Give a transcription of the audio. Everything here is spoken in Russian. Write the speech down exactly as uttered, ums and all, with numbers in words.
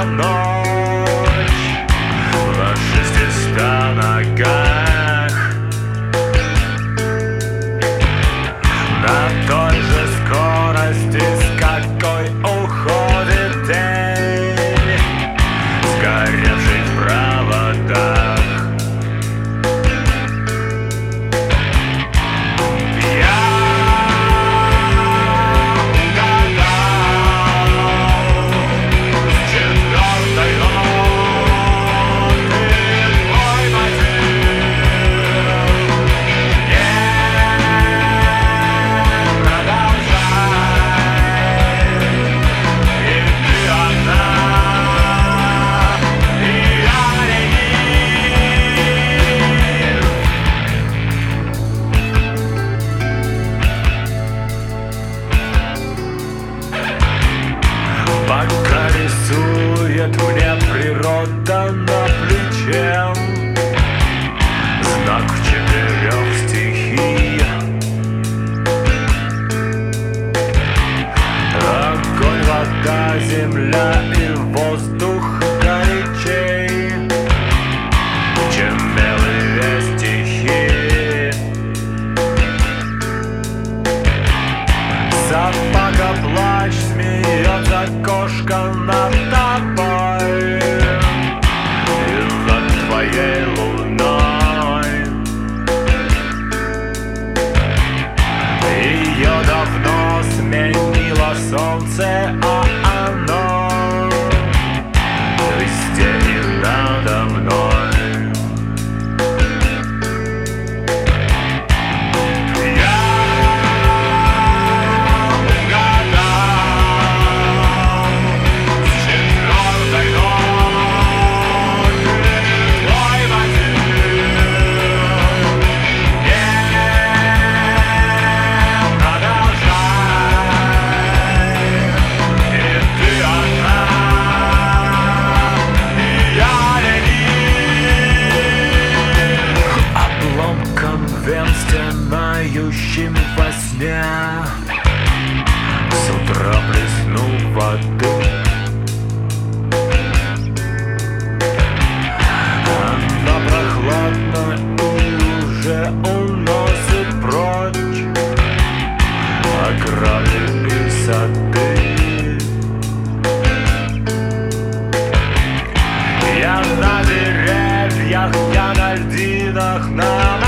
на ночь на шестиста ногах, на той же скорости, с какой уходит день, сгоревший в проводах. Пока рисует мне природа на плече знак четырех стихий: огонь, вода, земля и воздух горячей, чем белые стихи. Собака плачь, смеется кошка над тобой и над твоей луной. Ее давно сменило солнце, а оно везде и надо мной. Стенающим во сне с утра плеснул воды. Она прохладна и уже уносит прочь ограды и сады. Я на деревьях, я на льдинах, на